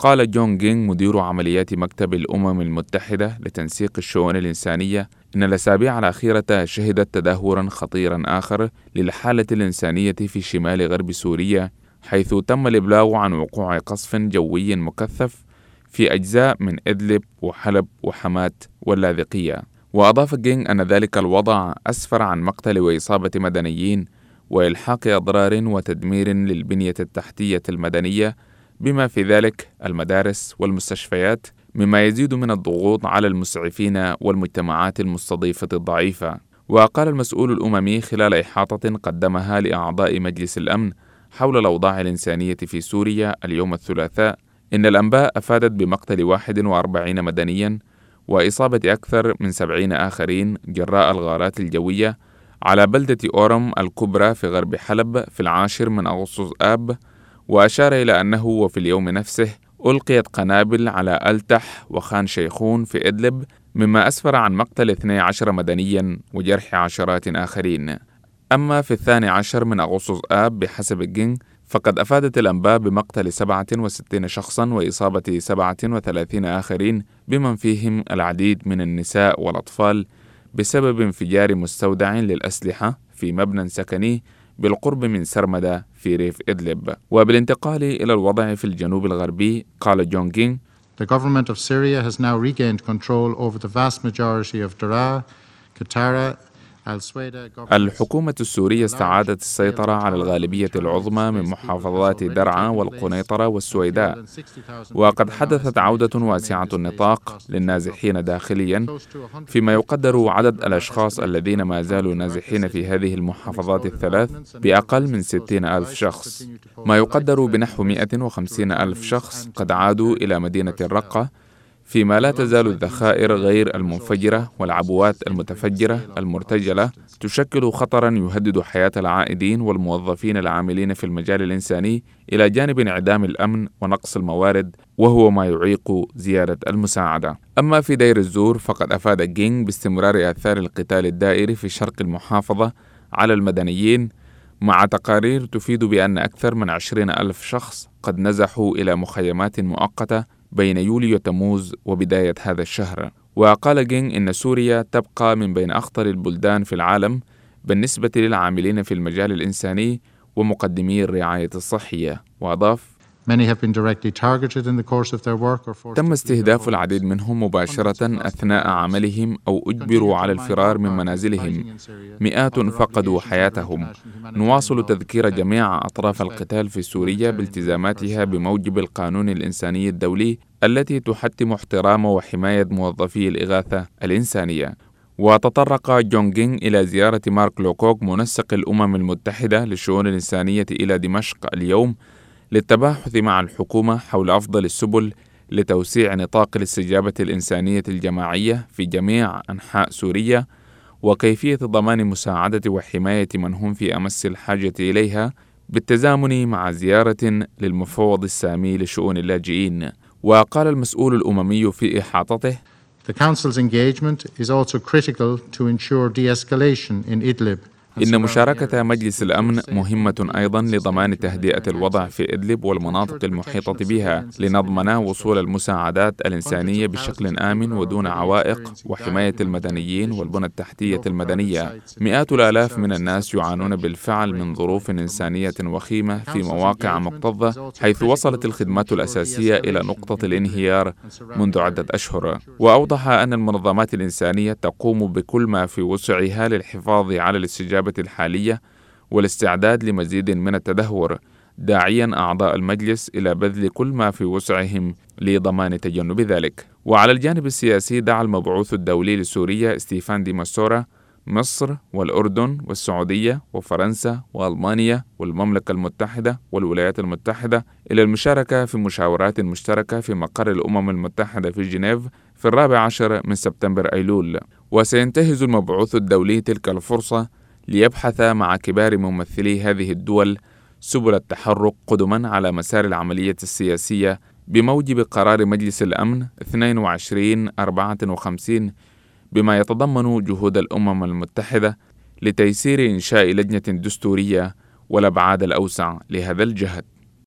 وقال جون جينغ مدير عمليات مكتب الأمم المتحدة لتنسيق الشؤون الإنسانية إن الأسابيع الأخيرة شهدت تدهوراً خطيراً آخر للحالة الإنسانية في شمال غرب سوريا، حيث تم الإبلاغ عن وقوع قصف جوي مكثف في أجزاء من إدلب وحلب وحماة واللاذقية. وأضاف جينغ أن ذلك الوضع أسفر عن مقتل وإصابة مدنيين وإلحاق أضرار وتدمير للبنية التحتية المدنية بما في ذلك المدارس والمستشفيات، مما يزيد من الضغوط على المسعفين والمجتمعات المستضيفة الضعيفة. وقال المسؤول الأممي خلال إحاطة قدمها لأعضاء مجلس الأمن حول الأوضاع الإنسانية في سوريا اليوم الثلاثاء إن الأنباء أفادت بمقتل 41 مدنياً وإصابة أكثر من 70 آخرين جراء الغارات الجوية على بلدة أورم الكبرى في غرب حلب في 10 أغسطس آب. وأشار إلى أنه وفي اليوم نفسه ألقيت قنابل على ألتح وخان شيخون في إدلب، مما أسفر عن مقتل 12 مدنياً وجرح عشرات آخرين. أما في 12 أغسطس آب بحسب جينغ فقد أفادت الأنباء بمقتل 67 شخصاً وإصابة 37 آخرين بمن فيهم العديد من النساء والأطفال بسبب انفجار مستودع للأسلحة في مبنى سكني بالقرب من سرمدة في ريف إدلب. وبالانتقال إلى الوضع في الجنوب الغربي قال جون جينغ: The government of Syria has now regained control over the vast majority of Daraa, Qattara, الحكومة السورية استعادت السيطرة على الغالبية العظمى من محافظات درعا والقنيطرة والسويداء، وقد حدثت عودة واسعة النطاق للنازحين داخليا، فيما يقدر عدد الأشخاص الذين ما زالوا نازحين في هذه المحافظات الثلاث بأقل من 60,000 شخص، ما يقدر بنحو 150,000 شخص قد عادوا إلى مدينة الرقة، فيما لا تزال الذخائر غير المنفجرة والعبوات المتفجرة المرتجلة تشكل خطراً يهدد حياة العائدين والموظفين العاملين في المجال الإنساني، إلى جانب انعدام الأمن ونقص الموارد، وهو ما يعيق زيادة المساعدة. أما في دير الزور فقد أفاد جينغ باستمرار آثار القتال الدائري في شرق المحافظة على المدنيين، مع تقارير تفيد بأن أكثر من 20,000 شخص قد نزحوا إلى مخيمات مؤقتة بين يوليو وتموز وبداية هذا الشهر. وقال جينغ إن سوريا تبقى من بين أخطر البلدان في العالم بالنسبة للعاملين في المجال الإنساني ومقدمي الرعاية الصحية. وأضاف: تم استهداف العديد منهم مباشرة أثناء عملهم أو أجبروا على الفرار من منازلهم، مئات فقدوا حياتهم. نواصل تذكير جميع أطراف القتال في سوريا بالتزاماتها بموجب القانون الإنساني الدولي التي تحتم احترام وحماية موظفي الإغاثة الإنسانية. وتطرق جون جينغ إلى زيارة مارك لوكوك منسق الأمم المتحدة للشؤون الإنسانية إلى دمشق اليوم للتباحث مع الحكومة حول أفضل السبل لتوسيع نطاق الاستجابة الإنسانية الجماعية في جميع أنحاء سوريا، وكيفية ضمان مساعدة وحماية من هم في أمس الحاجة إليها، بالتزامن مع زيارة للمفوض السامي لشؤون اللاجئين. وقال المسؤول الأممي في إحاطته: The Council's engagement is also critical to ensure de-escalation in Idlib. إن مشاركة مجلس الأمن مهمة أيضاً لضمان تهدئة الوضع في إدلب والمناطق المحيطة بها، لنضمن وصول المساعدات الإنسانية بشكل آمن ودون عوائق، وحماية المدنيين والبنى التحتية المدنية. مئات الآلاف من الناس يعانون بالفعل من ظروف إنسانية وخيمة في مواقع مكتظة، حيث وصلت الخدمات الأساسية إلى نقطة الانهيار منذ عدة أشهر. وأوضح أن المنظمات الإنسانية تقوم بكل ما في وسعها للحفاظ على الاستجابة الحالية والاستعداد لمزيد من التدهور، داعيا أعضاء المجلس إلى بذل كل ما في وسعهم لضمان تجنب ذلك. وعلى الجانب السياسي دعا المبعوث الدولي لسوريا ستيفان دي ماستورا مصر والأردن والسعودية وفرنسا وألمانيا والمملكة المتحدة والولايات المتحدة إلى المشاركة في مشاورات مشتركة في مقر الأمم المتحدة في جنيف في 14 من سبتمبر أيلول. وسينتهز المبعوث الدولي تلك الفرصة ليبحث مع كبار ممثلي هذه الدول سبل التحرك قدما على مسار العملية السياسية بموجب قرار مجلس الأمن 2254، بما يتضمن جهود الأمم المتحدة لتيسير إنشاء لجنة دستورية والأبعاد الأوسع لهذا الجهد.